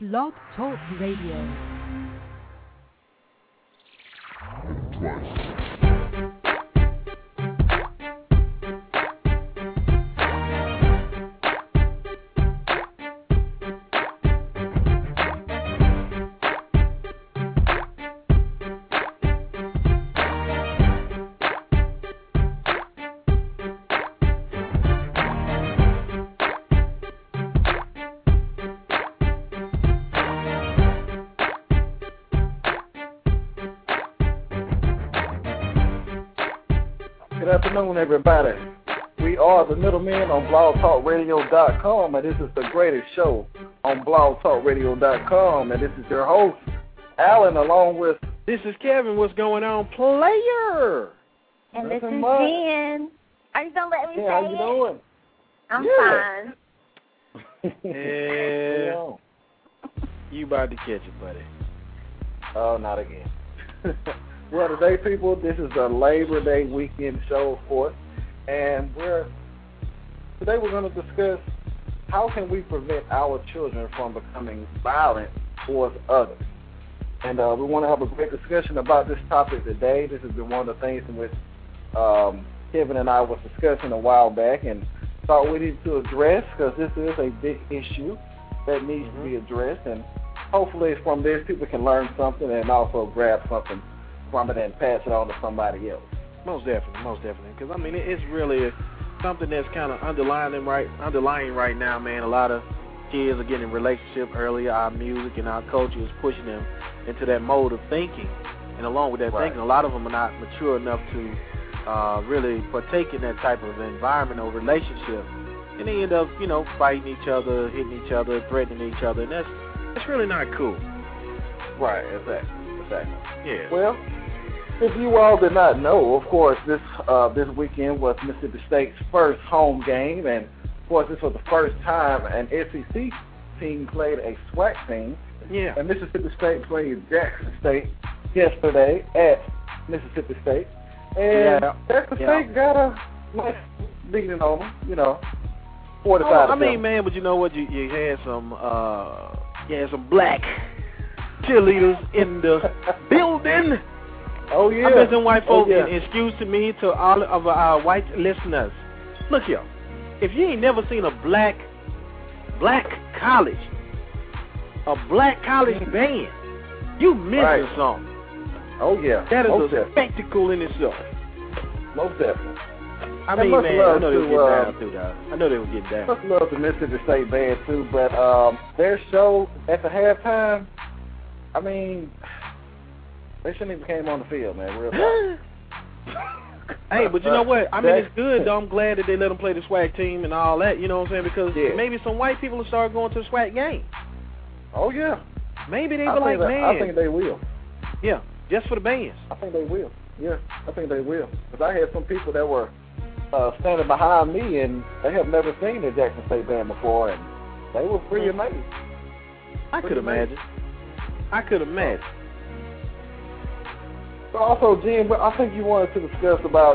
Blog Talk Radio. Good afternoon, everybody. We are the Middlemen on blogtalkradio.com, and this is the greatest show on blogtalkradio.com, and this is your host, Alan, along with... This is Kevin. What's going on, player? And this is Jen. Are you going to let me say how you doing? I'm fine. Yeah. You about to catch it, buddy. Oh, not again. Well, today, people, this is the Labor Day weekend show, of course, and today we're going to discuss how can we prevent our children from becoming violent towards others. And we want to have a great discussion about this topic today. This has been one of the things in which Kevin and I was discussing a while back and thought we needed to address, because this is a big issue that needs to be addressed. And hopefully from this, people can learn something and also grab something from it and pass it on to somebody else. Most definitely. Because, I mean, it's really something that's kind of underlying right now, man. A lot of kids are getting in relationships early. Our music and our culture is pushing them into that mode of thinking. And along with that thinking, a lot of them are not mature enough to really partake in that type of environment or relationship. And they end up, fighting each other, hitting each other, threatening each other. And that's really not cool. Right, exactly. Yeah. Well, if you all did not know, of course, this weekend was Mississippi State's first home game, and of course, this was the first time an SEC team played a SWAC team. Yeah. And Mississippi State played Jackson State yesterday at Mississippi State, and Jackson State got a nice beating on them, 45. I mean, man, but you know what? You had some black cheerleaders in the building. Oh, yeah. I'm missing white folks, and excuse to me to all of our white listeners. Look here. If you ain't never seen a black college band, you missing something. Oh, yeah. That is a spectacle in itself. Most definitely. I mean, man, I know they were getting down, too, dog. I know they were getting down. Much love to Mississippi State band, too, but their show at the halftime, I mean, they shouldn't even came on the field, man. Real talk. Hey, but you know what? I mean, it's good, though. I'm glad that they let them play the SWAC team and all that, you know what I'm saying? Because maybe some white people will start going to the SWAC game. Oh, yeah. Maybe they be like, man. I think they will. Yeah, just for the bands. I think they will. Yeah, I think they will. Because I had some people that were standing behind me, and they have never seen the Jackson State band before, and they were pretty amazed. I could imagine. So also, Jim, I think you wanted to discuss about,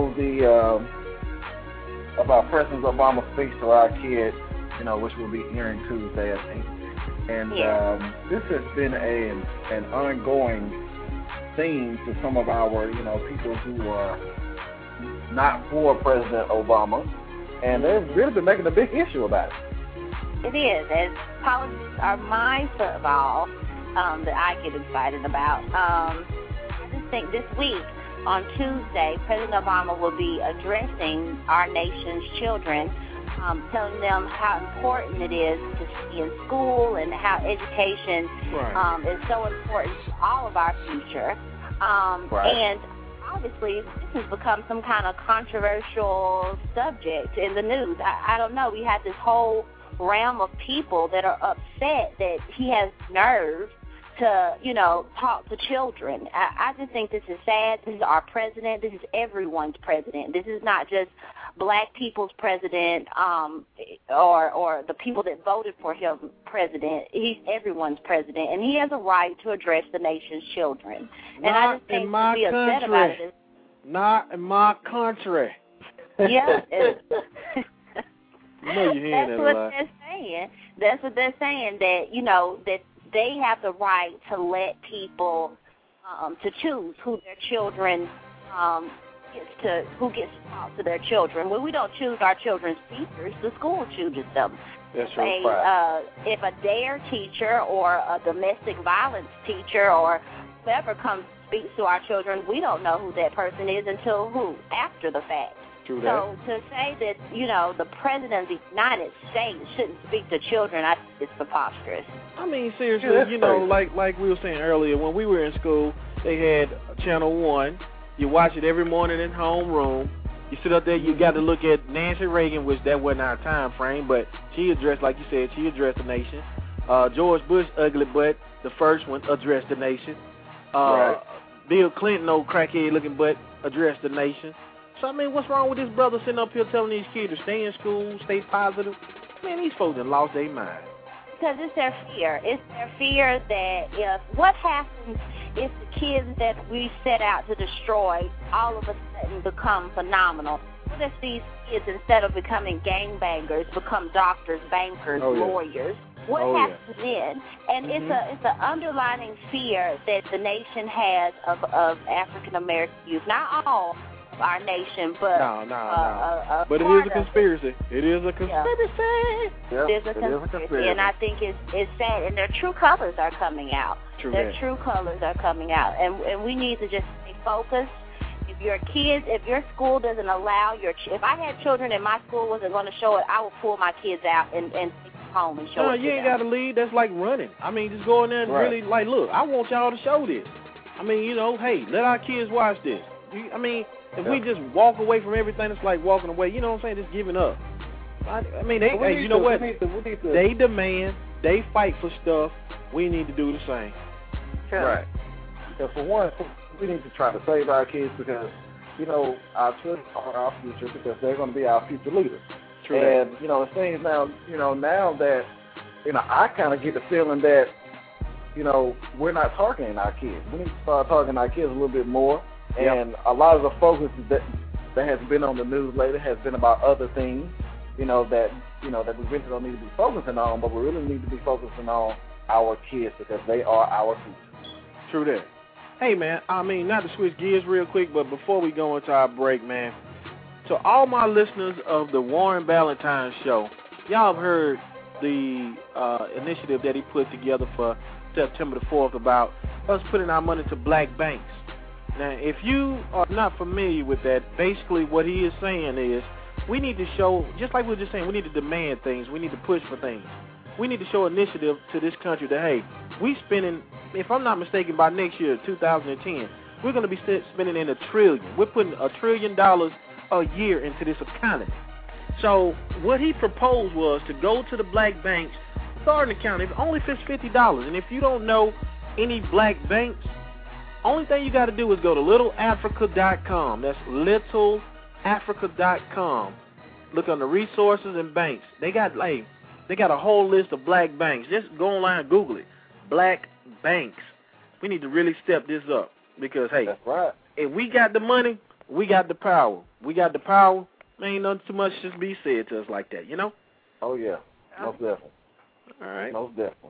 about President Obama's speech to our kids, which will be airing Tuesday, I think. And this has been an ongoing theme to some of our, people who are not for President Obama, and they've really been making a big issue about it. It is, as politics are my football that I get excited about. I just think this week, on Tuesday, President Obama will be addressing our nation's children, telling them how important it is to be in school and how education is so important to all of our future. And obviously, this has become some kind of controversial subject in the news. I don't know. We have this whole realm of people that are upset that he has nerve to, talk to children. I just think this is sad. This is our president. This is everyone's president. This is not just black people's president or the people that voted for him president. He's everyone's president, and he has a right to address the nation's children. And I just think to be upset about it is... Not in my country. Yeah. You know you're hearing that a lot. That's what they're saying, that, you know, that they have the right to let people to choose who their children who gets taught to their children. Well, we don't choose our children's teachers. The school chooses them. That's right. If a DARE teacher or a domestic violence teacher or whoever comes to speak to our children, we don't know who that person is until after the fact. True that. So to say that, you know, the President of the United States shouldn't speak to children, I think it's preposterous. I mean, seriously, you know, like we were saying earlier, when we were in school, they had Channel 1. You watch it every morning in homeroom. You sit up there, you got to look at Nancy Reagan, which that wasn't our time frame, but she addressed, like you said, she addressed the nation. George Bush, ugly butt, the first one, addressed the nation. Right. Bill Clinton, old crackhead looking butt, addressed the nation. So, I mean, what's wrong with this brother sitting up here telling these kids to stay in school, stay positive? Man, these folks have lost their mind. Because it's their fear. It's their fear that what happens if the kids that we set out to destroy all of a sudden become phenomenal? What if these kids, instead of becoming gangbangers, become doctors, bankers, lawyers? What happens then? And it's an underlying fear that the nation has of African American youth. Not all of our nation, but no. But it is a conspiracy. It is a conspiracy. Yeah. There's a conspiracy, and I think it's sad. And their true colors are coming out. True colors are coming out, and we need to just stay focused. If your school doesn't allow if I had children and my school wasn't going to show it, I would pull my kids out and take them home and show it to you ain't got to lead. That's like running. I mean, just go in there and really, like, look, I want y'all to show this. I mean, you know, hey, let our kids watch this. I mean, if we just walk away from everything, it's like walking away. You know what I'm saying? Just giving up. I mean, you know what? They demand, they fight for stuff. We need to do the same. True. Right. Yeah, for one, we need to try to save our kids because, you know, our children are our future because they're going to be our future leaders. True. And, you know, the thing is now that, you know, I kind of get the feeling that, you know, we're not targeting our kids. We need to start targeting our kids a little bit more. And a lot of the focus that has been on the news lately has been about other things, that we really don't need to be focusing on, but we really need to be focusing on our kids because they are our future. True that. Hey, man, I mean, not to switch gears real quick, but before we go into our break, man, to all my listeners of the Warren Ballentine Show, y'all have heard the initiative that he put together for September the 4th about us putting our money to black banks. Now, if you are not familiar with that, basically what he is saying is we need to show, just like we were just saying, we need to demand things. We need to push for things. We need to show initiative to this country that, hey, we spending, if I'm not mistaken, by next year, 2010, we're going to be spending in $1 trillion. We're putting $1 trillion a year into this economy. So what he proposed was to go to the black banks, start an account, if only if it's $50. And if you don't know any black banks, only thing you got to do is go to littleafrica.com. That's littleafrica.com. Look under resources and banks. They got a whole list of black banks. Just go online and Google it. Black banks. We need to really step this up because, hey, that's right. If we got the money, we got the power. We got the power. There ain't nothing too much just be said to us like that, you know? Oh, yeah. Most definitely. All right. Most definitely.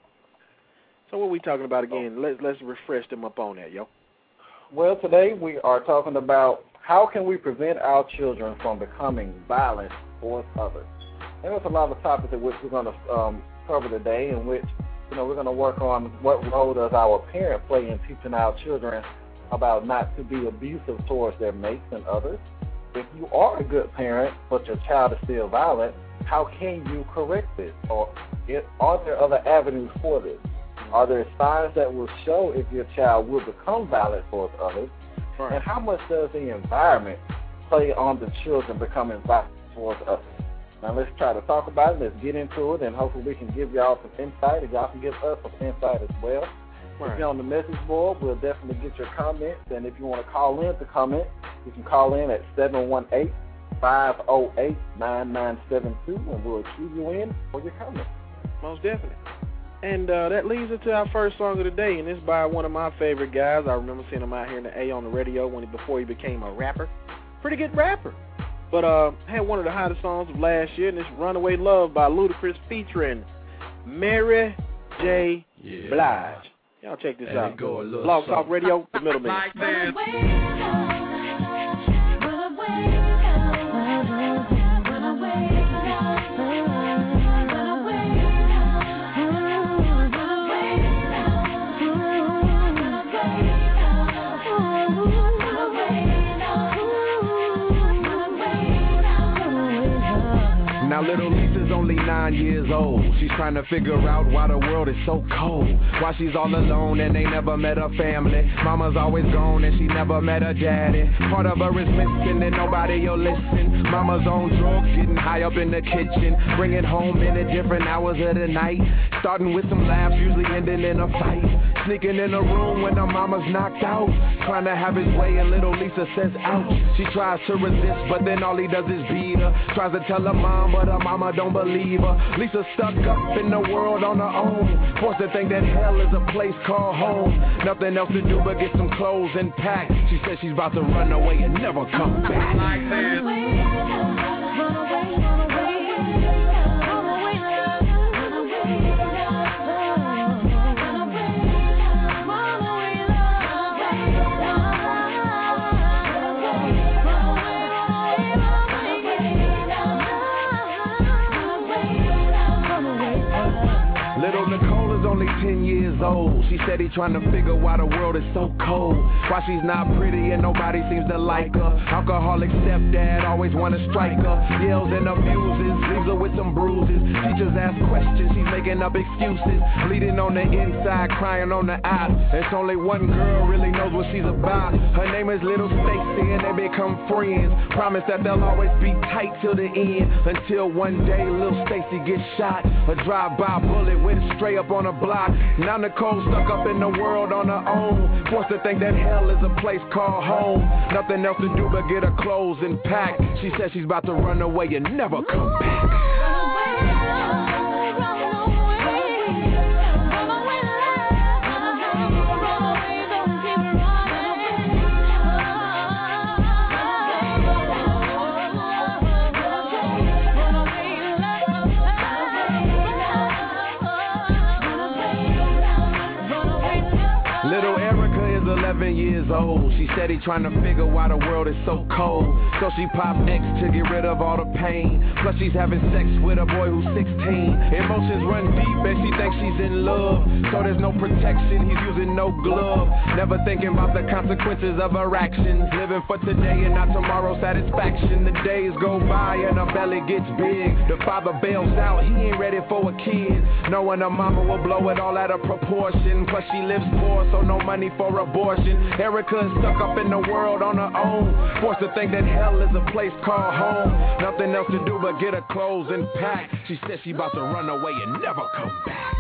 So what are we talking about again? Let's refresh them up on that, yo. Well, today we are talking about how can we prevent our children from becoming violent towards others. And there's a lot of topics in which we're going to cover today, in which we're going to work on what role does our parent play in teaching our children about not to be abusive towards their mates and others. If you are a good parent, but your child is still violent, how can you correct this? Or are there other avenues for this? Are there signs that will show if your child will become violent towards others? Right. And how much does the environment play on the children becoming violent towards others? Now let's try to talk about it. Let's get into it, and hopefully we can give y'all some insight, and y'all can give us some insight as well. Right. If you're on the message board, we'll definitely get your comments. And if you want to call in to comment, you can call in at 718-508-9972, and we'll cue you in for your comment. Most definitely. And that leads us to our first song of the day, and it's by one of my favorite guys. I remember seeing him out here in the A on the radio before he became a rapper. Pretty good rapper. But had one of the hottest songs of last year, and it's Runaway Love by Ludacris featuring Mary J. Blige. Y'all check this out. Blog Talk Radio, The Middleman. Like this. Now little Lisa's only 9 years old. She's trying to figure out why the world is so cold. Why she's all alone and they never met her family. Mama's always gone and she never met her daddy. Part of her is missing and nobody will listen. Mama's on drugs, getting high up in the kitchen. Bringing home in at different hours of the night. Starting with some laughs, usually ending in a fight. Sneaking in the room when her mama's knocked out. Trying to have his way and little Lisa says ouch. She tries to resist but then all he does is beat her. Tries to tell her mom but her mama don't believe her. Lisa stuck up in the world on her own. Forced to think that hell is a place called home. Nothing else to do but get some clothes and pack. She says she's about to run away and never come back. Like this. Little Nicole is only 10 years old. She said he's trying to figure why the world is so cold. Why she's not pretty and nobody seems to like her. Alcoholic stepdad always wanna strike her. Yells and abuses, leaves her with some bruises. Teachers ask questions, she's making up excuses. Bleeding on the inside, crying on the out. There's only one girl really knows what she's about. Her name is Little Stacy and they become friends. Promise that they'll always be tight till the end. Until one day Little Stacy gets shot. A drive-by bullet went straight up on a block. Now Nicole stuck up in the world on her own. Forced to think that hell is a place called home. Nothing else to do but get her clothes and pack. She says she's about to run away and never come back. Little Erica is 11 years old. She said he's trying to figure why the world is so cold. So she popped X to get rid of all the pain. Plus she's having sex with a boy who's 16. Emotions run deep and she thinks she's in love. So there's no protection, he's using no glove. Never thinking about the consequences of her actions. Living for today and not tomorrow's satisfaction. The days go by and her belly gets big. The father bails out, he ain't ready for a kid. Knowing her mama will blow it all out of proportion. Plus she lives poor, so no money for abortion. Erica is stuck up in the world on her own. Forced to think that hell is a place called home. Nothing else to do but get her clothes and pack. She says she about to run away and never come back.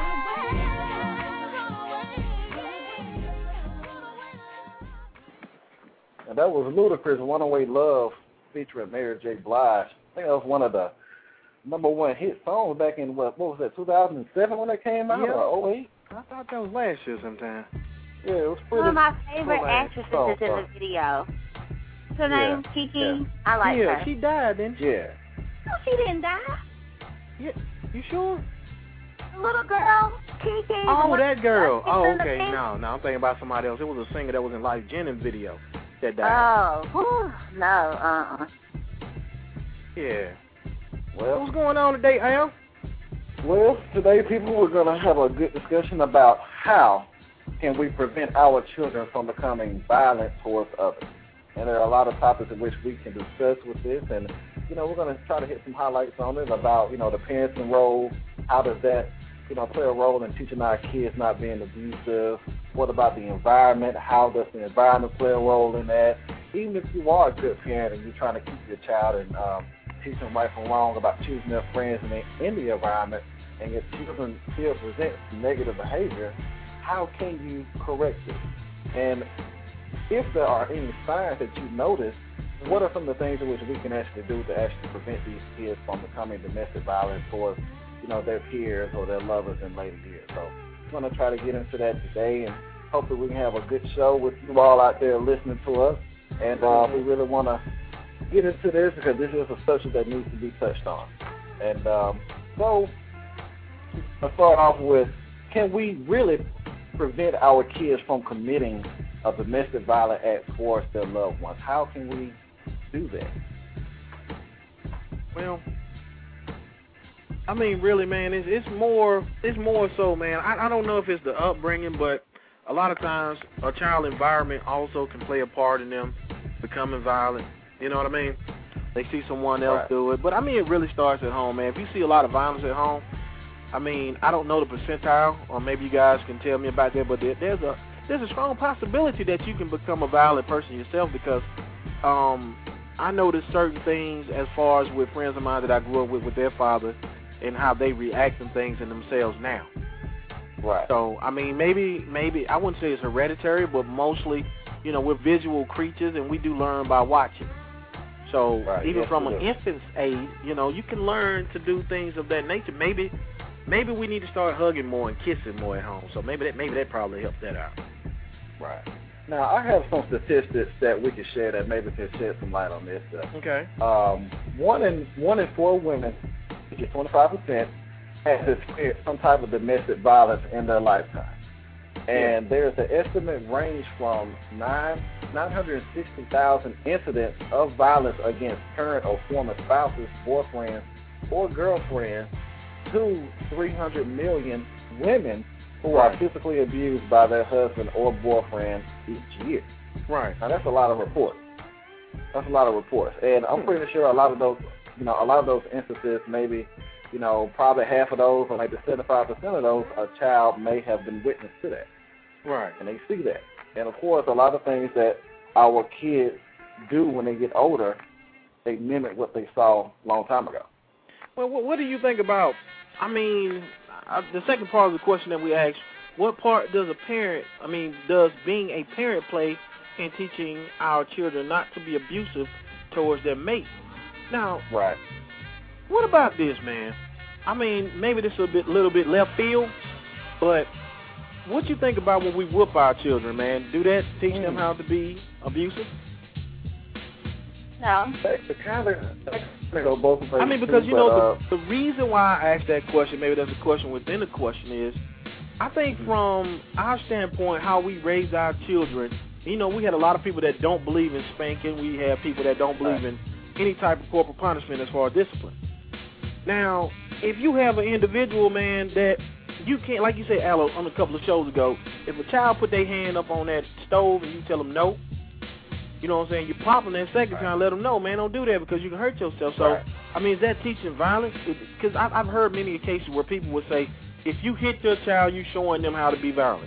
And that was Ludacris, Runaway Love, featuring Mary J. Blige. I think that was one of the #1 hit songs back in, what was that, 2007 when it came out, or 08? I thought that was last year sometime. Yeah, it was pretty. One of my favorite actresses is in the video. What's her name? Kiki? Yeah. I like her. Yeah, she died, didn't she? Yeah. No, she didn't die. Yeah, you sure? The little girl, Kiki. Oh, that girl. Oh, okay. No, I'm thinking about somebody else. It was a singer that was in Life Jennings' video that died. Oh, whew, no, Yeah. Well, what's going on today, Al? Well, today, people, we're going to have a good discussion about how can we prevent our children from becoming violent towards others. And there are a lot of topics in which we can discuss with this. And, you know, we're going to try to hit some highlights on it about, you know, the parenting role. How does that, you know, play a role in teaching our kids not being abusive? What about the environment? How does the environment play a role in that? Even if you are a good parent and you're trying to keep your child and teach them right from wrong about choosing their friends in the environment, and your children still present negative behavior, how can you correct it? And if there are any signs that you notice, what are some of the things in which we can actually do to actually prevent these kids from becoming domestic violence towards, you know, their peers or their lovers in later years? So we're going to try to get into that today, and hopefully we can have a good show with you all out there listening to us. And we really want to get into this because this is a subject that needs to be touched on. And so, let's start off with, can we really prevent our kids from committing a domestic violent act towards their loved ones? How can we do that? Well, I mean, really, man, it's more so, man. I don't know if it's the upbringing, but a lot of times a child environment also can play a part in them becoming violent. You know what I mean? They see someone else do it. But, I mean, it really starts at home, man. If you see a lot of violence at home, I mean, I don't know the percentile, or maybe you guys can tell me about that, but there's a strong possibility that you can become a violent person yourself because I noticed certain things as far as with friends of mine that I grew up with their father and how they react to things in themselves now. Right. So, I mean, maybe I wouldn't say it's hereditary, but mostly, you know, we're visual creatures and we do learn by watching. So even from an infant's age, you know, you can learn to do things of that nature. Maybe we need to start hugging more and kissing more at home. So maybe that probably helps that out. Right. Now, I have some statistics that we can share that maybe can shed some light on this stuff. Okay. 1 in 4 women, which is 25%, has experienced some type of domestic violence in their lifetime. And there's an estimate range from 960,000 incidents of violence against current or former spouses, boyfriends, or girlfriends to 300 million women who are physically abused by their husband or boyfriend each year. Right. Now, that's a lot of reports. And I'm pretty sure a lot of those instances, maybe, you know, probably half of those or maybe 75% of those, a child may have been witness to that. Right. And they see that. And, of course, a lot of things that our kids do when they get older, they mimic what they saw a long time ago. Well, what do you think about, I mean, the second part of the question that we asked, what part does does being a parent play in teaching our children not to be abusive towards their mate? Now, what about this, man? I mean, maybe this is a little bit left field, but what you think about when we whoop our children, man? Do that teach them how to be abusive? No. I mean, because, you know, the reason why I asked that question, maybe there's a question within the question is, I think from our standpoint, how we raise our children, you know, we had a lot of people that don't believe in spanking. We have people that don't believe in any type of corporal punishment as far as discipline. Now, if you have an individual, man, that you can't, like you said, Aloe, on a couple of shows ago, if a child put their hand up on that stove and you tell them no, you know what I'm saying, you pop them that second time, let them know, man, don't do that because you can hurt yourself. So, I mean, is that teaching violence? Because I've heard many cases where people would say, if you hit your child, you're showing them how to be violent.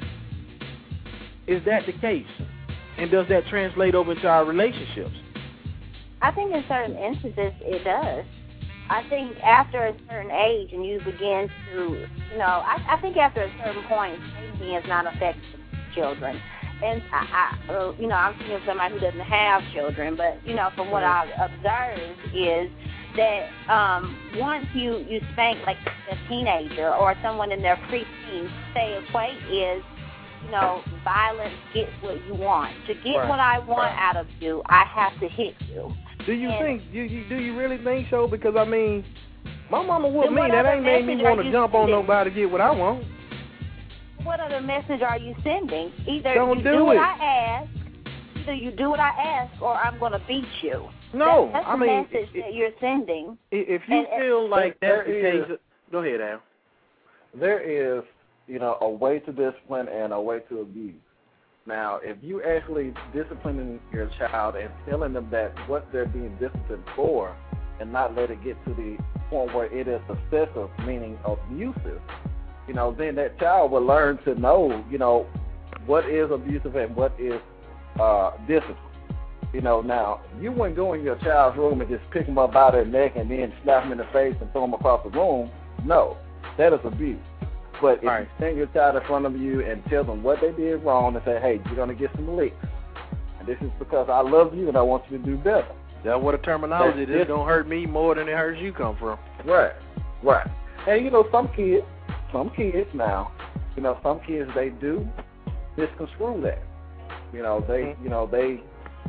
Is that the case? And does that translate over into our relationships? I think in certain instances it does. I think after a certain age and you begin to, you know, I think after a certain point, spanking is not effective for children. And, you know, I'm thinking of somebody who doesn't have children, but, you know, from what I've observed is that once you spank, like, a teenager or someone in their preteens, they equate is, you know, violence gets what you want. To get what I want out of you, I have to hit you. Do you really think so? Because, I mean, my mama whooped me. That ain't made me want to jump on nobody to get what I want. What other message are you sending? Either don't you do what it. I ask, either you do what I ask, or I'm going to beat you. No, that's the message that you're sending. If you feel like that's the case, go ahead, Al. There is, you know, a way to discipline and a way to abuse. Now, if you actually disciplining your child and telling them that what they're being disciplined for and not let it get to the point where it is excessive, meaning abusive, you know, then that child will learn to know, you know, what is abusive and what is discipline. You know, now, you wouldn't go in your child's room and just pick them up by their neck and then slap them in the face and throw them across the room. No, that is abuse. But if you stand your child in front of you and tell them what they did wrong and say, hey, you're going to get some licks, and this is because I love you and I want you to do better. That's what a terminology is. It's going to hurt me more than it hurts you come from. Right. And, you know, some kids now, you know, some kids, they do misconstrue that. You know, they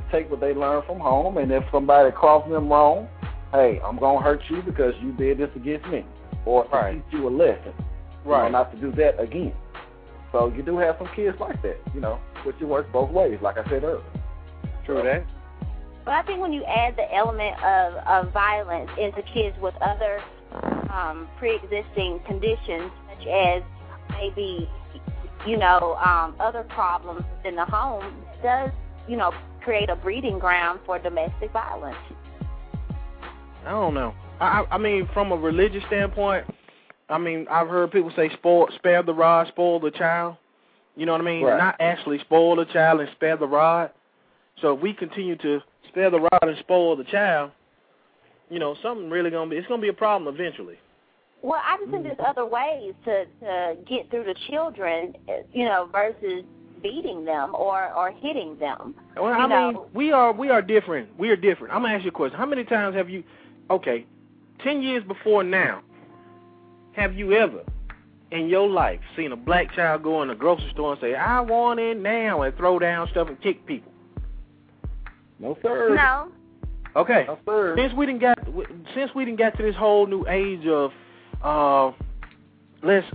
take what they learn from home, and if somebody crosses them wrong, hey, I'm going to hurt you because you did this against me, or to teach you a lesson, not to do that again. So you do have some kids like that, which it works both ways, like I said earlier. True that. But I think when you add the element of violence into kids with other pre-existing conditions, such as maybe, other problems in the home, it does, create a breeding ground for domestic violence. I don't know. I mean, from a religious standpoint, I've heard people say spare the rod, spoil the child. You know what I mean? Right. Not actually spoil the child and spare the rod. So if we continue to spare the rod and spoil the child, something really it's going to be a problem eventually. Well, I just think there's other ways to get through the children, versus beating them or hitting them. Well, I mean, we are different. We are different. I'm going to ask you a question. How many times have you, 10 years before now, have you ever in your life seen a black child go in a grocery store and say, I want it now, and throw down stuff and kick people? No, sir. No. Okay. No, sir. Since we didn't get to this whole new age of let's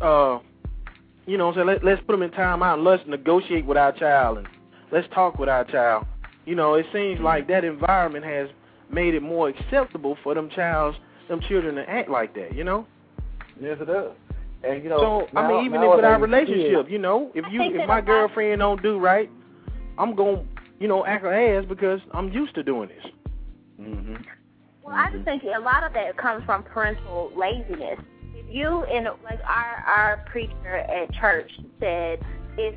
put them in time out and let's negotiate with our child and let's talk with our child. It seems like that environment has made it more acceptable for them children to act like that, Yes, it does. And so even with our relationship, if my girlfriend don't do right, I'm gonna act her ass because I'm used to doing this. Mm-hmm. Well, I just think a lot of that comes from parental laziness. If you, our preacher at church said, if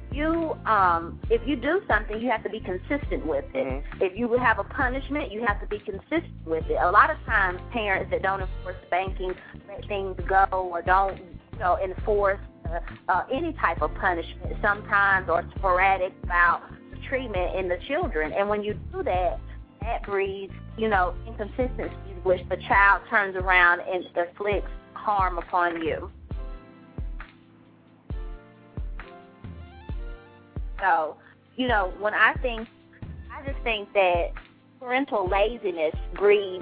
you do something, you have to be consistent with it. Mm-hmm. If you have a punishment, you have to be consistent with it. A lot of times, parents that don't enforce spanking, let things go, or don't enforce any type of punishment, sometimes or sporadic about the treatment in the children. And when you do that, that breeds, inconsistencies, which the child turns around and inflicts harm upon you. So, when I just think that parental laziness breeds,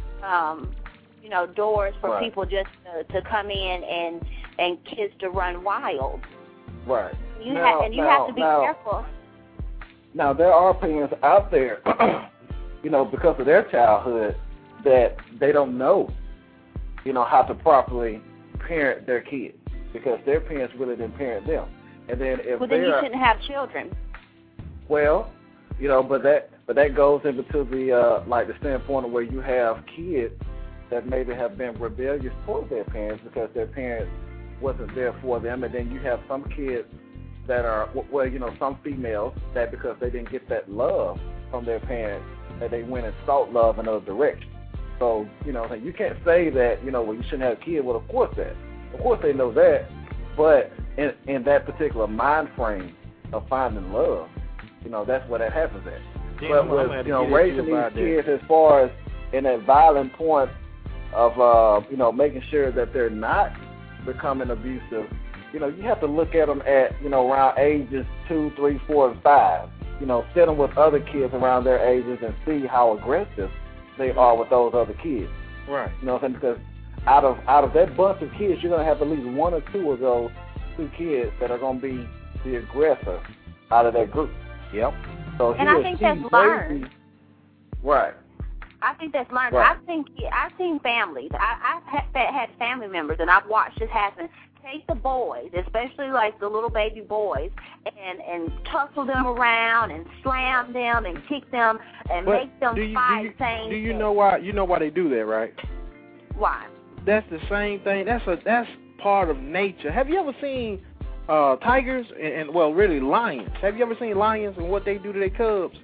doors for people just to come in and kids to run wild. Right. You have to be careful. Now, there are parents out there, because of their childhood, that they don't know, how to properly parent their kids because their parents really didn't parent them. And then then you shouldn't have children. Well, but that goes into the the standpoint of where you have kids that maybe have been rebellious toward their parents because their parents wasn't there for them, and then you have some kids that are some females that because they didn't get that love from their parents that they went and sought love in other directions. So you can't say that you shouldn't have a kid. Well, of course they know that, but in that particular mind frame of finding love, that's where that happens at. Yeah, but with raising these kids as far as in that violent point of making sure that they're not becoming abusive, you have to look at them at around ages 2, 3, 4, and 5. Sit them with other kids around their ages and see how aggressive they are with those other kids. Right. Because out of that bunch of kids, you're gonna have at least one or two of those 2 kids that are gonna be the aggressor out of that group. Yep. So I think that's learned. Right. I think that's learned. Right. I've seen families. I've had family members, and I've watched this happen. Take the boys, especially like the little baby boys, and tussle them around and slam them and kick them and make them fight. Do you know why? You know why they do that, right? Why? That's the same thing. That's part of nature. Have you ever seen tigers and really lions? Have you ever seen lions and what they do to their cubs?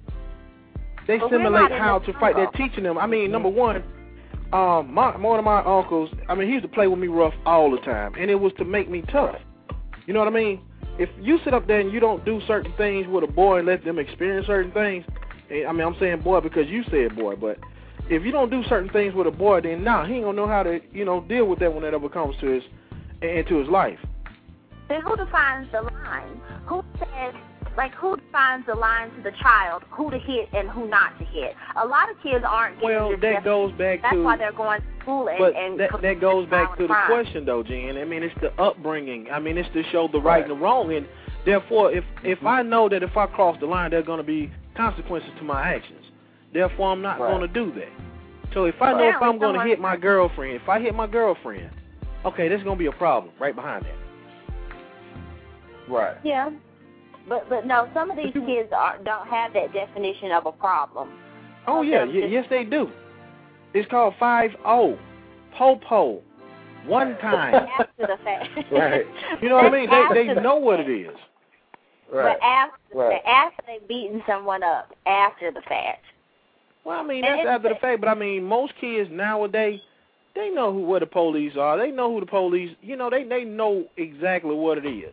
They simulate how to fight. They're teaching them. I mean, number one, one of my uncles, he used to play with me rough all the time, and it was to make me tough. You know what I mean? If you sit up there and you don't do certain things with a boy and let them experience certain things, I'm saying boy because you said boy, but if you don't do certain things with a boy, then he ain't gonna know how to, deal with that when that ever comes to his life. Then who defines the line? Who says like who defines the line to the child, who to hit and who not to hit? A lot of kids aren't getting this. That goes back That's to. why they're going to school and. But and that goes back to the question, though, Jen. I mean, it's the upbringing. I mean, it's to show the right and the wrong, and therefore, if I know that if I cross the line, there are going to be consequences to my actions. Therefore, I'm not going to do that. So if I know if I'm going to hit my girlfriend, if I hit my girlfriend, okay, there's going to be a problem right behind that. Right. Yeah. But no, some of these kids don't have that definition of a problem. Oh, yeah. Yes, they do. It's called 5-0. Po-po. One time. After the fact. Right. You know what I mean? They know what it is. Right. But after they've beaten someone up, after the fact. Well, I mean, that's after the fact, but I mean, most kids nowadays, they know where the police are. They know who the police, you know, they know exactly what it is.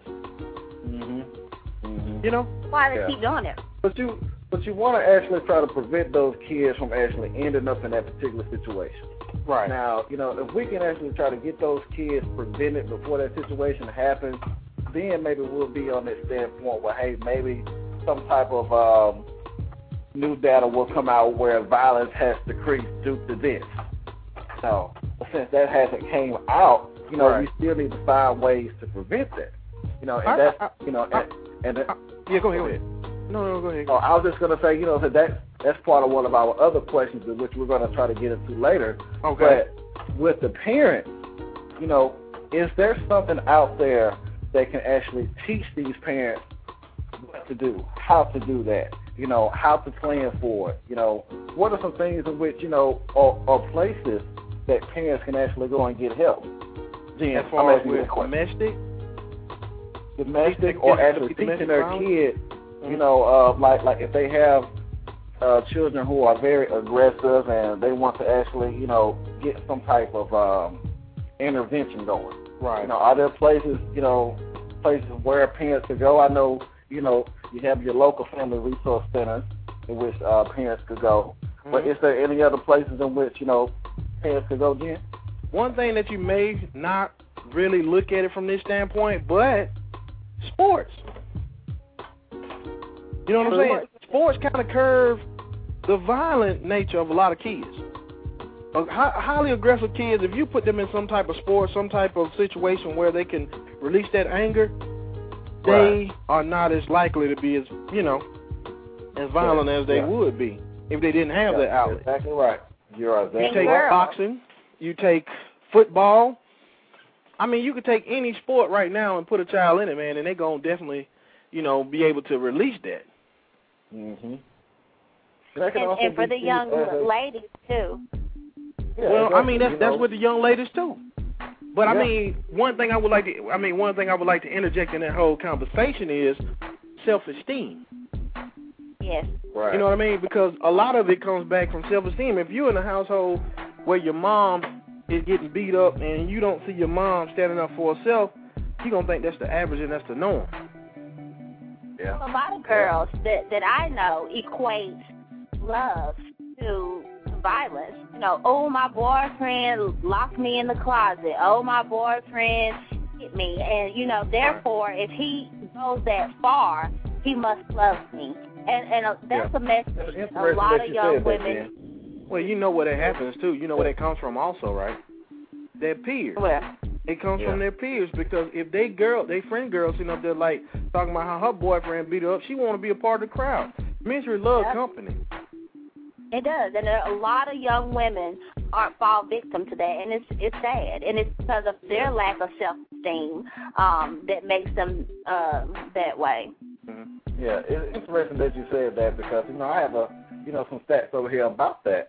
You know? Why they keep doing it? But you want to actually try to prevent those kids from actually ending up in that particular situation. Right. Now, you know, if we can actually try to get those kids prevented before that situation happens, then maybe we'll be on that standpoint where, hey, maybe some type of new data will come out where violence has decreased due to this. So, since that hasn't came out, you know, we still need to find ways to prevent that. You know, and that's, you know, yeah, go ahead. No, go ahead. Oh, I was just going to say, you know, that's part of one of our other questions, which we're going to try to get into later. Okay. But with the parents, you know, is there something out there that can actually teach these parents what to do, how to do that, you know, how to plan for it? You know, what are some things in which, you know, are places that parents can actually go and get help? Jen, as far as with domestic or actually teaching their kids, you know, like if they have children who are very aggressive and they want to actually, you know, get some type of intervention going. Right. You know, are there places where parents could go? I know, you know, you have your local family resource centers in which parents could go. But is there any other places in which, you know, parents could go, Jen? One thing that you may not really look at it from this standpoint, but sports. You know what I'm saying? Sports kind of curve the violent nature of a lot of kids. Highly aggressive kids, if you put them in some type of sport, some type of situation where they can release that anger, they are not as likely to be as, you know, as violent as they would be if they didn't have that outlet. Exactly right. You're exactly right. You take boxing, you take football. I mean, you could take any sport right now and put a child in it, man, and they're going to definitely, you know, be able to release that. Mm-hmm. And for the young ladies, too. Yeah, well, I mean, that's with the young ladies, too. But, I mean, one thing I would like to interject in that whole conversation is self-esteem. Yes. Right. You know what I mean? Because a lot of it comes back from self-esteem. If you're in a household where your mom is getting beat up and you don't see your mom standing up for herself, you're going to think that's the average and that's the norm. Yeah. A lot of girls that I know equate love to violence. You know, oh, my boyfriend locked me in the closet. Oh, my boyfriend hit me. And, you know, therefore, if he goes that far, he must love me. And that's a message a lot of young women. Well, you know where that happens, too. You know where that comes from also, right? Their peers. Where? It comes from their peers, because if they friend girls sitting up there like talking about how her boyfriend beat her up, she want to be a part of the crowd. Misery loves company. It does, and a lot of young women fall victim to that, and it's sad, and it's because of their lack of self-esteem that makes them that way. Mm-hmm. Yeah, it's interesting that you said that, because, you know, I have some stats over here about that.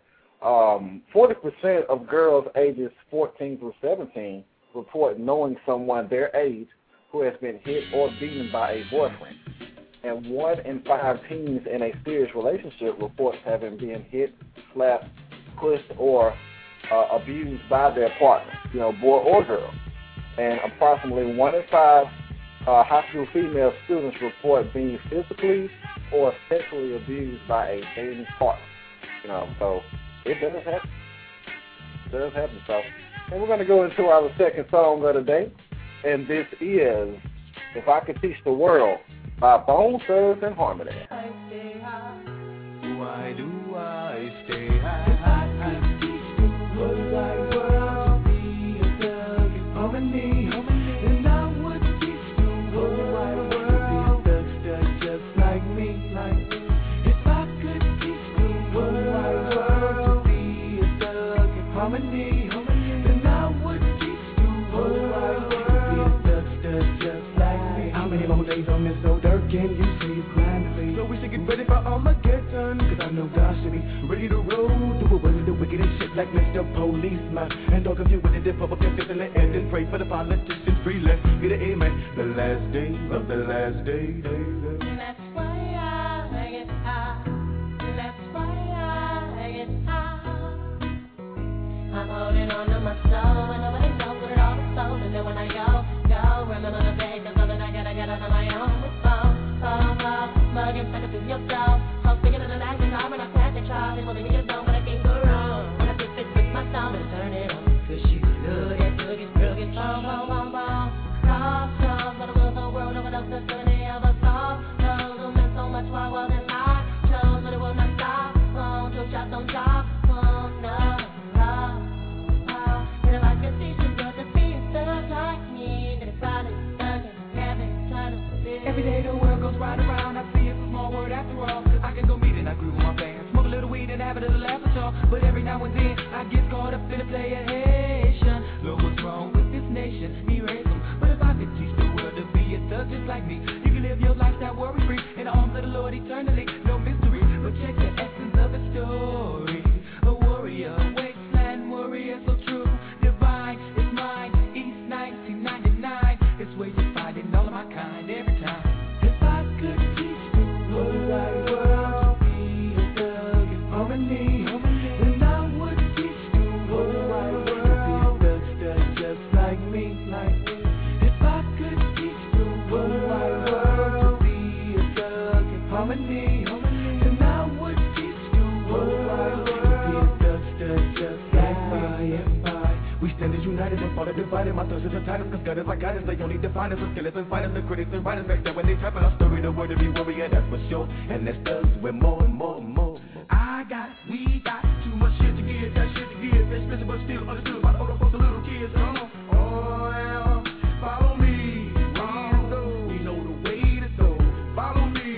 40% of girls ages 14 through 17 report knowing someone their age who has been hit or beaten by a boyfriend. And 1 in 5 teens in a serious relationship reports having been hit, slapped, pushed, or abused by their partner, you know, boy or girl. And approximately 1 in 5 high school female students report being physically or sexually abused by a dating partner. You know, so it does happen. It does happen. So, and we're going to go into our second song of the day, and this is "If I Could Teach the World" by Bone Thugs and Harmony. I stay high. Why do I stay high? If I could teach the whole wide world to be a thug in harmony, then I would teach the whole wide world to be a thug just like me. If I could teach the whole wide world to be a thug in harmony, then I would teach the whole wide world to be a thug just like me. How many more days on this old dirt can you see you grinding? So we should get ready for Armageddon, cause I know God should be ready to roll. Do it with the wicked and shit like Mr. Policeman. And don't confuse with the Republicans in the end and pray for the politicians free. Let's get it, amen. The last day of the last day. And that's why I get high. And that's why I get high. I'm holding on to my soul, and nobody knows what it all is sold. And then when I go, remember the day, cause all that I gotta get out of my own with phone. Mugging, sucker through your soul. I'm thinking of the night when I'm in a plastic child. It will be your zone, but I can't go wrong. When I fit with my sound and turn it on. Cause she's good at cookies, boom, boom, boom. Cross, but I love the world, no one else has done any of us all. Those who meant so much more well than I chose, but it will not stop. Two shots on top, no. And if I could teach you good to be stuck like me, then it's probably stuck in heaven, trying to live. Every day the world goes right around. I see it's a small word after all. I can go meet and I groove with my fans. Smoke a little weed and have a little laugh at y'all. But every now and then I get caught up in a playation. Look what's wrong with this nation. Erase them. But if I could teach the world to be a thug just like me, you can live your lifestyle worry free in the arms of the Lord eternally. No mystery, but check the essence of the story. A warrior, wasteland warrior, so true, divine. It's mine. East 1999. It's where you find it, all of my kind every time. If I could teach the whole wide world to be a thug in harmony, then I would teach the whole wide world to be a thug just like me. If I could teach the whole wide world to be a thug in harmony, then I would teach the whole wide world to be a thug just like me. We stand as united and fall divided. My thirst is the tightest, cause God is my guidance. They only define us as killers and fighters, the critics and writers. Back then when they type in our story, the word to be warrior, that's for sure. And that's thugs with more and more and more. We got too much shit to give, that shit to give. Expensive but still understood by the older folks, the little kids. Come on, oh yeah, follow me, we know the way to go. Follow me,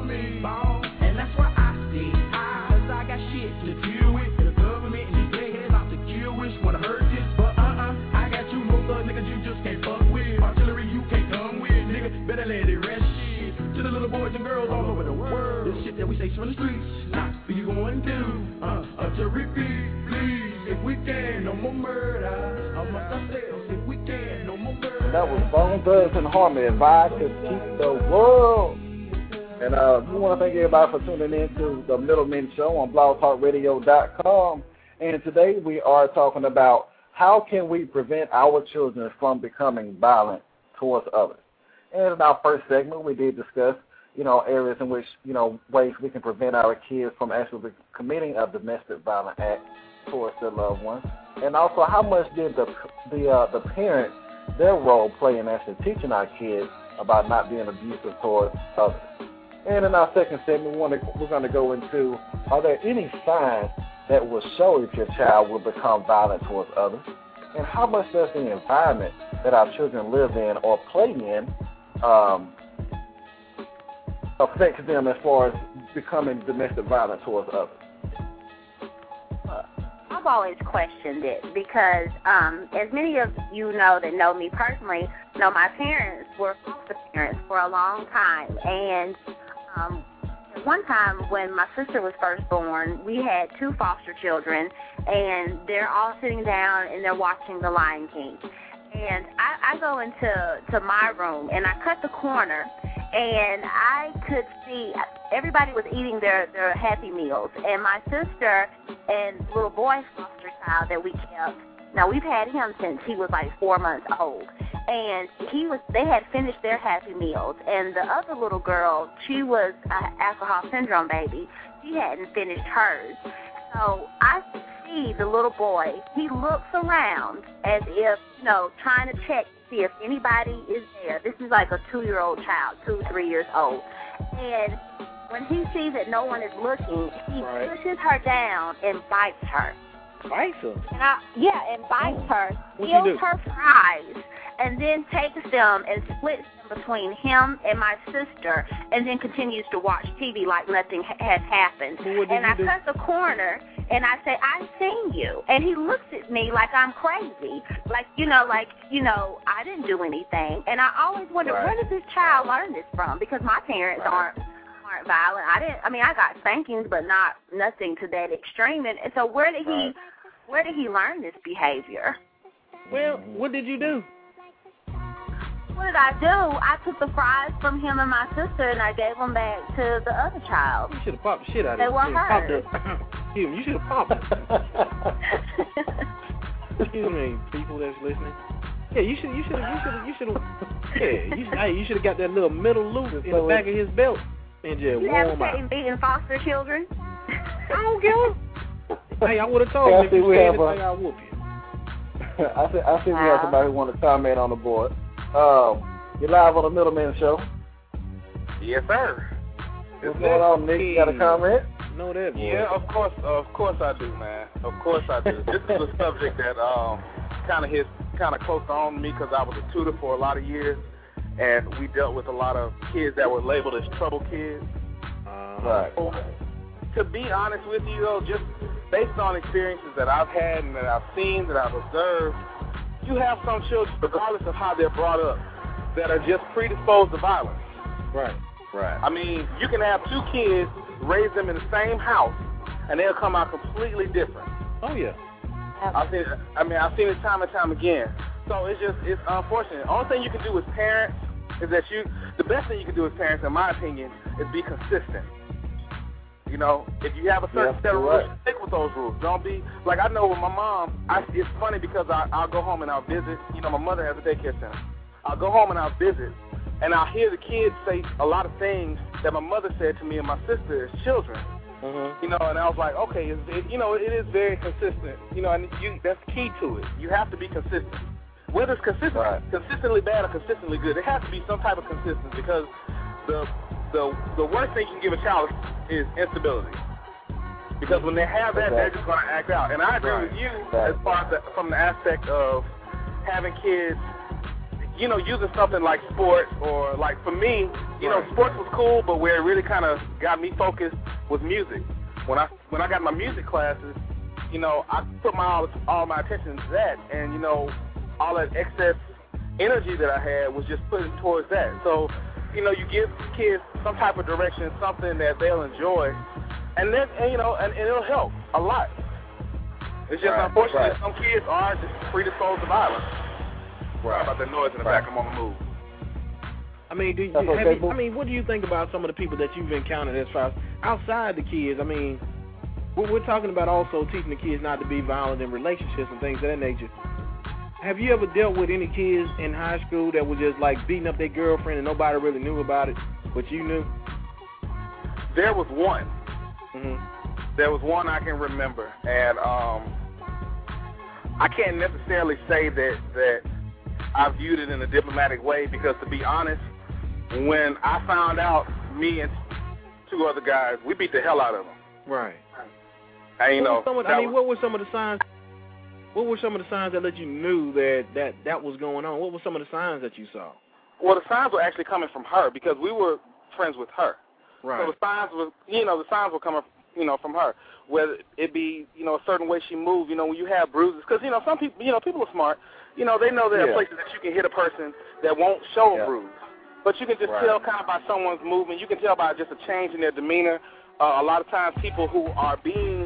and that's why I stay high, cause I got shit to deal with. The government and these deadheads out to kill, wish wanna hurt this, but I got two more thug niggas you just can't fuck with. Artillery you can't come with, nigga, better let it rest shit. To the little boys and girls all over the world, this shit that we say from the streets, not for you going to to repeat, please, if we can, no more murder, amongst ourselves, if we can, no more murder. That was Bone Thugs and Harmony, if I could keep the world. And we want to thank everybody for tuning in to the Middlemen Show on blogtalkradio.com. And today we are talking about how can we prevent our children from becoming violent towards others. And in our first segment, we did discuss, areas in which, ways we can prevent our kids from actually committing a domestic violent act towards their loved ones. And also, how much did the parents, their role play in actually teaching our kids about not being abusive towards others. And in our second segment, we're going to go into, are there any signs that will show if your child will become violent towards others? And how much does the environment that our children live in or play in affect them as far as becoming domestic violent towards others? I've always questioned it because as many of you know that know me personally, my parents were foster parents for a long time. And one time when my sister was first born, we had two foster children, and they're all sitting down and they're watching The Lion King. And I go into my room, and I cut the corner, and I could see everybody was eating their Happy Meals. And my sister and little boy foster child that we kept, now we've had him since he was like 4 months old. And they had finished their Happy Meals. And the other little girl, she was an alcohol syndrome baby. She hadn't finished hers. So I see the little boy, he looks around as if, trying to check to see if anybody is there. This is like a 2-year-old child, 2, 3 years old. And when he sees that no one is looking, he pushes her down and bites her. Bites her? And bites her, steals her fries, and then takes them and splits them between him and my sister, and then continues to watch TV like nothing has happened. And I cut the corner, and I say, "I've seen you." And he looks at me like I'm crazy, like I didn't do anything. And I always wonder, where did this child learn this from? Because my parents aren't violent. I got spankings, but nothing to that extreme. And so where did he learn this behavior? Well, what did you do? What did I do? I took the fries from him and my sister, and I gave them back to the other child. You should have popped the shit out of it. They were hurt. You should have popped it. Excuse me, people that's listening. Yeah, you should have got that little middle loop in the back of his belt and just you warm advocating out. beating foster children? I don't care. Hey, I would have told you if you said anything, I'll whoop you. I see we have somebody who want to comment on the board. You're live on the Middleman Show. Yes, sir. What's going on, Nick? You got a comment? No, that boy. Yeah, of course I do, man. Of course I do. This is a subject that kind of close on me because I was a tutor for a lot of years, and we dealt with a lot of kids that were labeled as trouble kids. Right. So, to be honest with you, though, just based on experiences that I've had and that I've seen, that I've observed, you have some children, regardless of how they're brought up, that are just predisposed to violence. Right. I mean, you can have 2 kids, raise them in the same house, and they'll come out completely different. Oh, yeah. I've seen it time and time again. So it's unfortunate. The only thing you can do as parents is the best thing you can do as parents, in my opinion, is be consistent. You know, if you have a certain set of rules, stick with those rules. Don't be, like I know with my mom, it's funny because I'll go home and I'll visit. You know, my mother has a daycare center. I'll go home and I'll visit, and I'll hear the kids say a lot of things that my mother said to me and my sister as children. You know, and I was like, okay, it is very consistent. You know, and that's key to it. You have to be consistent. Whether it's consistently bad or consistently good, there has to be some type of consistency because the worst thing you can give a child is instability. Because when they have that, they're just going to act out. And I agree with you as far as from the aspect of having kids, you know, using something like sports or like for me, you know, sports was cool, but where it really kind of got me focused was music. When I got my music classes, you know, I put all my attention to that, and you know, all that excess energy that I had was just put towards that. So, you know, you give kids some type of direction, something that they'll enjoy, and then and it'll help a lot. It's just unfortunate some kids are just predisposed to violence. Sorry about the noise in the back. I'm on the move. I mean, what do you think about some of the people that you've encountered as far as outside the kids? I mean, we're talking about also teaching the kids not to be violent in relationships and things of that nature. Have you ever dealt with any kids in high school that were just like beating up their girlfriend and nobody really knew about it, but you knew? There was one. There was one I can remember, and I can't necessarily say that I viewed it in a diplomatic way because, to be honest, when I found out, me and 2 other guys, we beat the hell out of them. Right. And, what were some of the signs? What were some of the signs that let you knew that was going on? What were some of the signs that you saw? Well, the signs were actually coming from her because we were friends with her. Right. So the signs were coming, from her. Whether it be, a certain way she moved, when you have bruises, because some people, people are smart. They know there are places that you can hit a person that won't show a bruise. But you can just tell kind of by someone's movement. You can tell by just a change in their demeanor. A lot of times people who are being,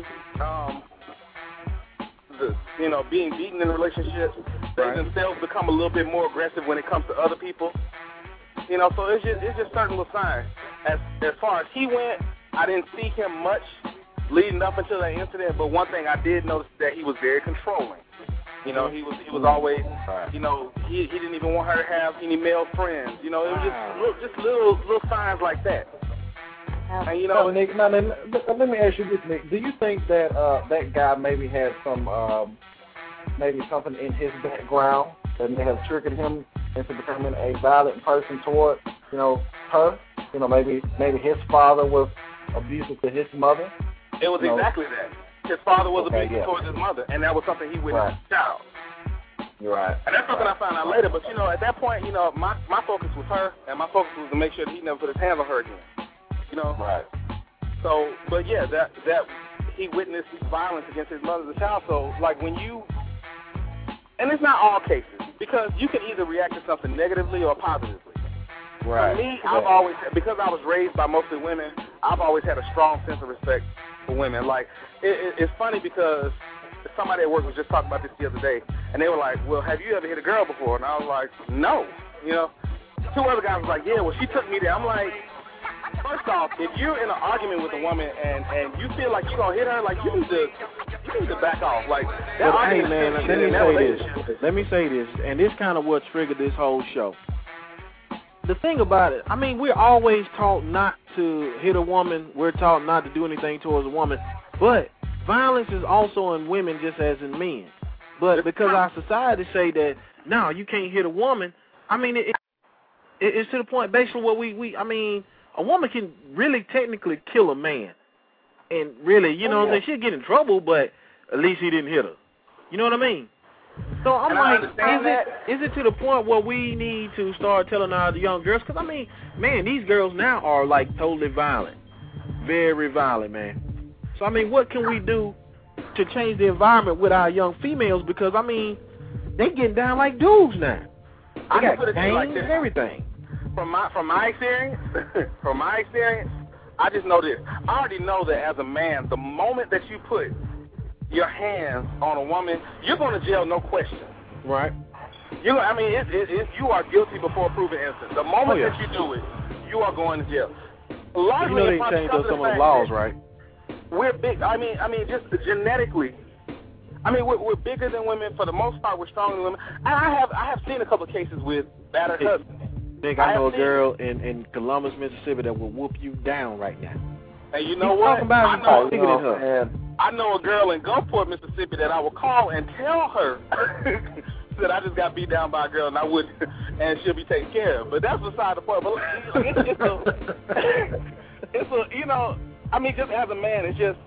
being beaten in relationships, they themselves become a little bit more aggressive when it comes to other people. So it's just certain little signs. As far as he went, I didn't see him much leading up until that incident. But one thing I did notice that he was very controlling. He was always, he didn't even want her to have any male friends. It was just little signs like that. And, Nick, now, let me ask you this, Nick. Do you think that that guy maybe had some, maybe something in his background that may have triggered him into becoming a violent person toward, her. Maybe his father was abusive to his mother. It was exactly that. His father was abusive towards his mother, and that was something he witnessed as a child. You're right. And that's something I found out later. But at that point, my focus was her, and my focus was to make sure that he never put his hands on her again. Right. So, but yeah, that he witnessed violence against his mother as a child. So, like when you, and it's not all cases, because you can either react to something negatively or positively. Right. For me, I've always, because I was raised by mostly women, I've always had a strong sense of respect for women. Like, it's funny because somebody at work was just talking about this the other day, and they were like, well, have you ever hit a girl before? And I was like, no. Two other guys were like, yeah, well, she took me there. I'm like, first off, if you're in an argument with a woman and you feel like you're going to hit her, like, you need to back off. Like, that argument let me say this, and this kind of what triggered this whole show. The thing about it, I mean, we're always taught not to hit a woman. We're taught not to do anything towards a woman. But violence is also in women just as in men. But because our society say that, no, you can't hit a woman, I mean, it's to the point, basically, what I mean, a woman can really technically kill a man. And really, she'll get in trouble, but at least he didn't hit her. You know what I mean? So I'm like, is it to the point where we need to start telling our young girls? Because, I mean, man, these girls now are, like, totally violent. Very violent, man. So, I mean, what can we do to change the environment with our young females? Because, I mean, they getting down like dudes now. They got gangs and everything. From my experience, I just know this. I already know that as a man, the moment that you put your hands on a woman, you're going to jail, no question. Right. You are guilty before proven innocent. The moment that you do it, you are going to jail. Largely, they changed some of the laws, right? We're big. I mean, just genetically. I mean, we're bigger than women for the most part. We're stronger than women. And I have seen a couple of cases with battered husbands. Nick, I know a girl in Columbus, Mississippi that will whoop you down right now. And you know what? I know a girl in Gulfport, Mississippi that I will call and tell her that I just got beat down by a girl and she'll be taken care of. But that's beside the point. But I mean, just as a man, it's just,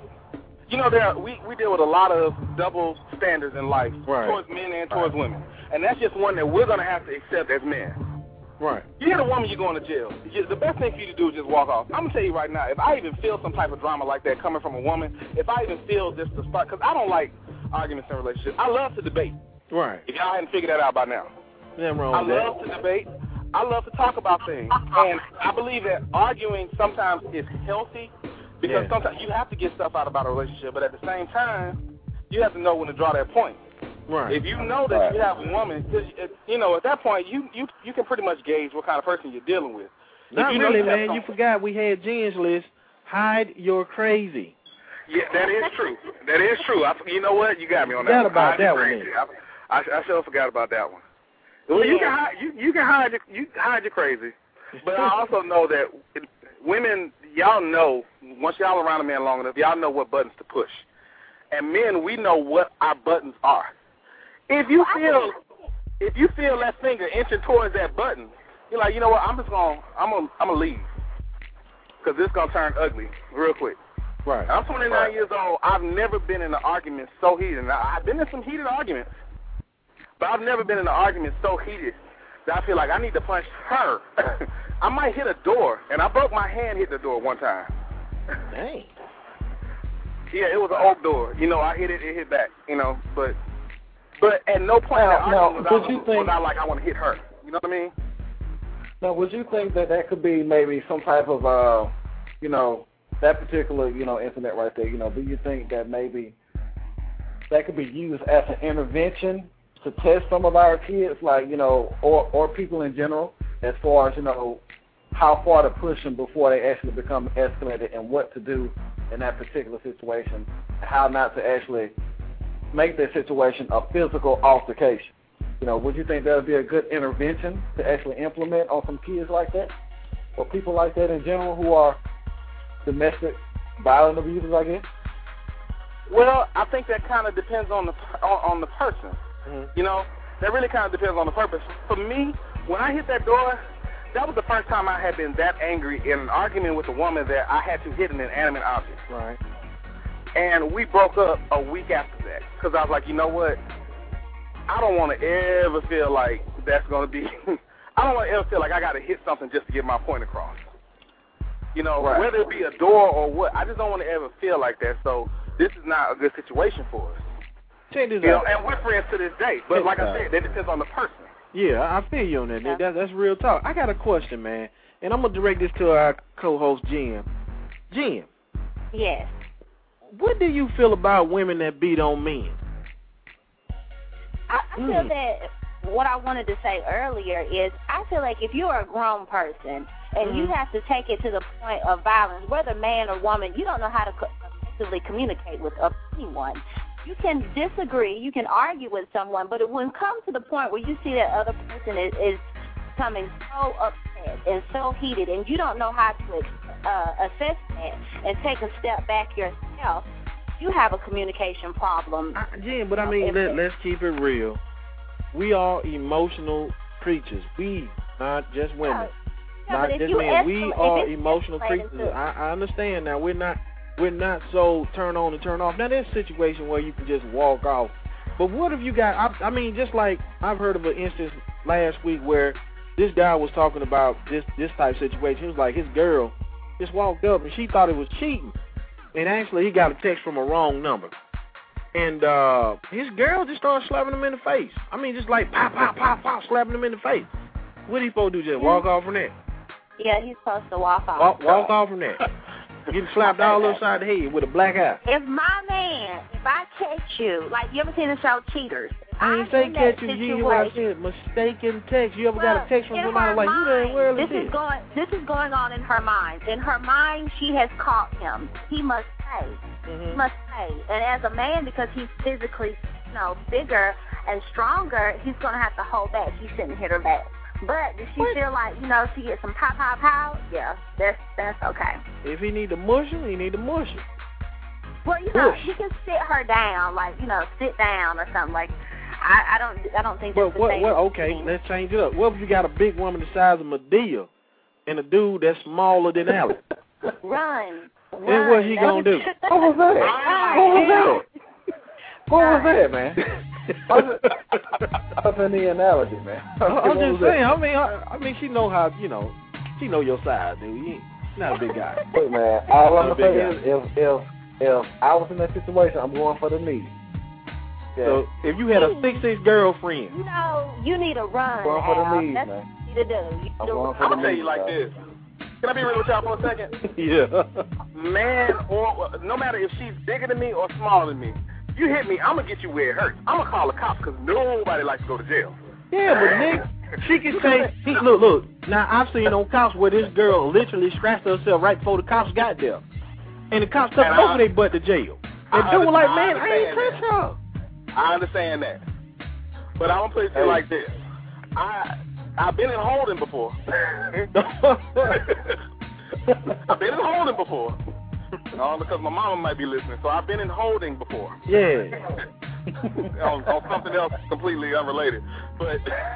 we deal with a lot of double standards in life towards men and towards women. And that's just one that we're going to have to accept as men. Right. You hit a woman, you're going to jail. The best thing for you to do is just walk off. I'm going to tell you right now, if I even feel some type of drama like that coming from a woman, if I even feel this to start, because I don't like arguments in relationships. I love to debate. Right. If y'all hadn't figured that out by now. Nothing wrong I with that. love to debate. I love to talk about things. And I believe that arguing sometimes is healthy because sometimes you have to get stuff out about a relationship, but at the same time, you have to know when to draw that point. Right. If you know that you have a woman, at that point, you can pretty much gauge what kind of person you're dealing with. Not really, man. You forgot we had Jen's list. Hide your crazy. Yeah, that is true. That is true. You know what? You got me on that. Forgot about that one. I sure forgot about that one. Well, you can hide your crazy, but I also know that women, y'all know once y'all around a man long enough, y'all know what buttons to push, and men, we know what our buttons are. If you feel that finger inching towards that button, you're like, you know what? I'm gonna leave because this is gonna turn ugly real quick. Right. I'm 29 years old. I've never been in an argument so heated. Now, I've been in some heated arguments, but I've never been in an argument so heated that I feel like I need to punch her. I might hit a door, and I broke my hand hitting the door one time. Dang. Yeah, it was an oak door. I hit it hit back. But at no point in that argument was I like I want to hit her. You know what I mean? Now, would you think that could be maybe some type of, that particular, incident right there, do you think that maybe that could be used as an intervention to test some of our kids, like, or people in general, as far as, how far to push them before they actually become escalated and what to do in that particular situation, how not to actually make that situation a physical altercation? Would you think that would be a good intervention to actually implement on some kids like that, or people like that in general who are domestic violent abusers, I guess? Well, I think that kind of depends on the person. Mm-hmm. That really kind of depends on the purpose. For me, when I hit that door, that was the first time I had been that angry in an argument with a woman that I had to hit an inanimate object. Right. And we broke up a week after that because I was like, you know what? I don't want to ever feel like that's going to be I don't want to ever feel like I got to hit something just to get my point across. You know, right. Whether it be a door or what, I just don't want to ever feel like that. So this is not a good situation for us. Check this You out. know, and we're friends to this day. But like I said, that depends on the person. Yeah, I feel you on that. Yeah. That's real talk. I got a question, man, and I'm going to direct this to our co-host, Jim. Jim. Yes. What do you feel about women that beat on men? I feel that what I wanted to say earlier is I feel like if you're a grown person and you have to take it to the point of violence, whether man or woman, you don't know how to effectively communicate with anyone. You can disagree, you can argue with someone, but it will come to the point where you see that other person is becoming so upset and so heated, and you don't know how to assess that and take a step back yourself. You have a communication problem. Jim, but I mean, let's keep it real. We are emotional creatures. We, not just women, not just men. We are emotional creatures. I understand now. We're not so turn on and turn off. Now, there's a situation where you can just walk off. But what if you got, I mean, just like I've heard of an instance last week where this guy was talking about this type of situation. He was like, his girl just walked up and she thought it was cheating. And actually, he got a text from a wrong number. And his girl just started slapping him in the face. I mean, just like pop, pop, pop, pop, slapping him in the face. What he supposed to do, just walk off from that? Yeah, he's supposed to walk off. Walk off from that. Getting slapped all upside the head with a black eye. If I catch you, like, you ever seen the show Cheaters? I ain't say catch you, you what I said, mistaken text. You ever got a text from somebody like, who the world is this? This is going on in her mind. In her mind, she has caught him. He must pay. He must pay. And as a man, because he's physically, bigger and stronger, he's going to have to hold back. He shouldn't hit her back. But does she feel like, she gets some pow, pow, pow? Yeah, that's okay. If he need to mush him, he need to mush him. Well, he can sit her down, like, sit down or something. Like, I don't think that's the same. Okay, let's change it up. What if you got a big woman the size of Madea and a dude that's smaller than Alex? Run. And what he gonna do? What was that? What was that, man? Other than the analogy, man. I'm just saying. I mean, she know how. She know your size, dude. You're not a big guy. Look, man. All I'm gonna say is, if I was in that situation, I'm going for the knee. Yeah. So if you had a 6'6" girlfriend, you need a run. I'm going for the knees, man. man. What you need to do. I'm going to tell you like this. Can I be real with y'all for a second? Yeah. Man, or no matter if she's bigger than me or smaller than me, you hit me, I'm going to get you where it hurts. I'm going to call the cops because nobody likes to go to jail. Yeah, but Nick, she can say, look, now I've seen on cops where this girl literally scratched herself right before the cops got there. And the cops took both of their butt to jail. And they were like, man, I ain't touched her. I understand that. But I'm going to put it to you like this. I've been in holding before. I've been in holding before. Because my mama might be listening. So I've been in holding before. Yeah. on something else completely unrelated. But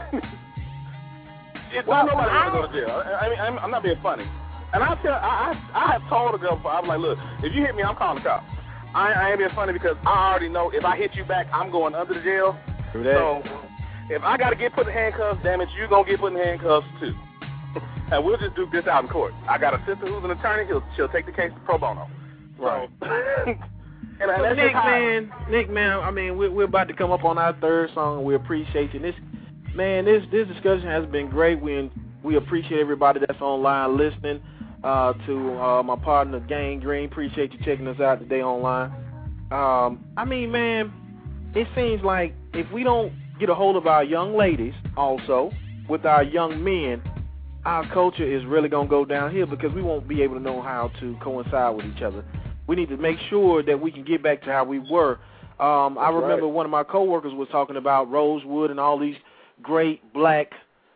nobody wants to go to jail. I mean, I'm not being funny. And I have told a girl before, I was like, look, if you hit me, I'm calling the cops. I ain't being funny because I already know if I hit you back, I'm going under the jail. So if I got to get put in handcuffs, damn it, you're going to get put in handcuffs too. And we'll just do this out in court. I got a sister who's an attorney. She'll take the case pro bono. Right. So, Nick, man, I mean, we're about to come up on our third song. We appreciate you. This discussion has been great. We appreciate everybody that's online listening. To my partner, Gang Green, appreciate you checking us out today online. I mean, man, it seems like if we don't get a hold of our young ladies also with our young men, our culture is really going to go downhill because we won't be able to know how to coincide with each other. We need to make sure that we can get back to how we were. I remember one of my coworkers was talking about Rosewood and all these great black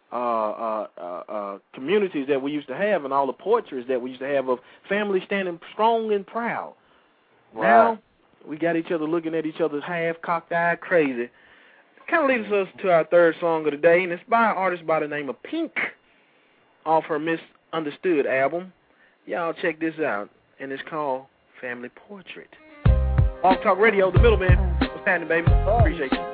communities that we used to have and all the portraits that we used to have of families standing strong and proud. Right. Now, we got each other looking at each other half cocked-eyed crazy, kind of leads us to our third song of the day, and it's by an artist by the name of Pink off her Misunderstood album. Y'all check this out, and it's called Family Portrait. Blog Talk Radio, the middleman. What's happening, baby? Appreciate you.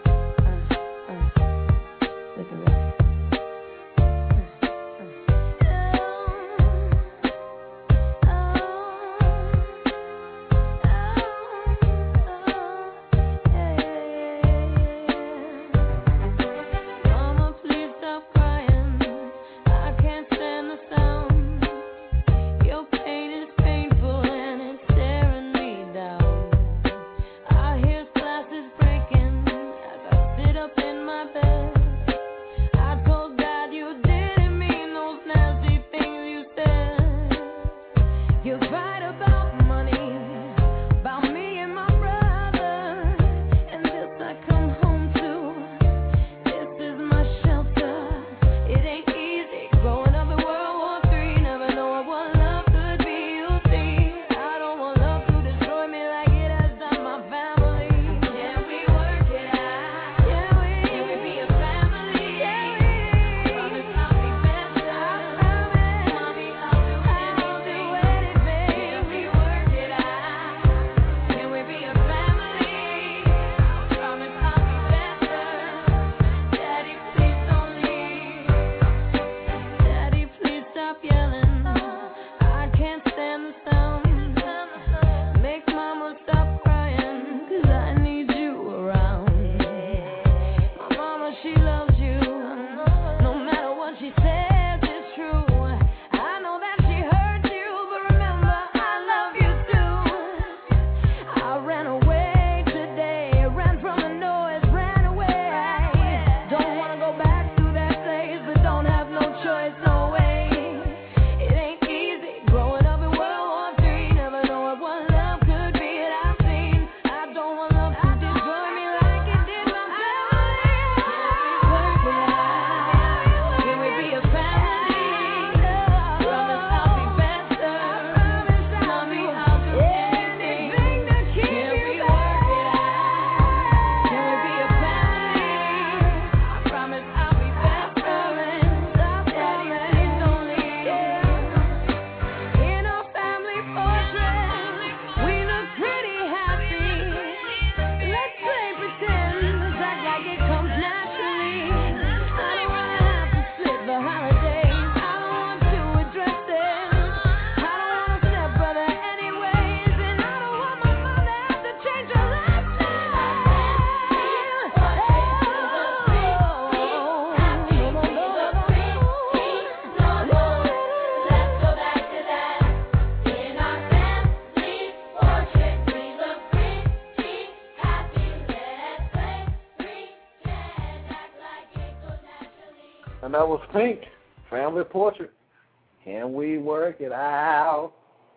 And that was Pink, Family Portrait. Can we work it out?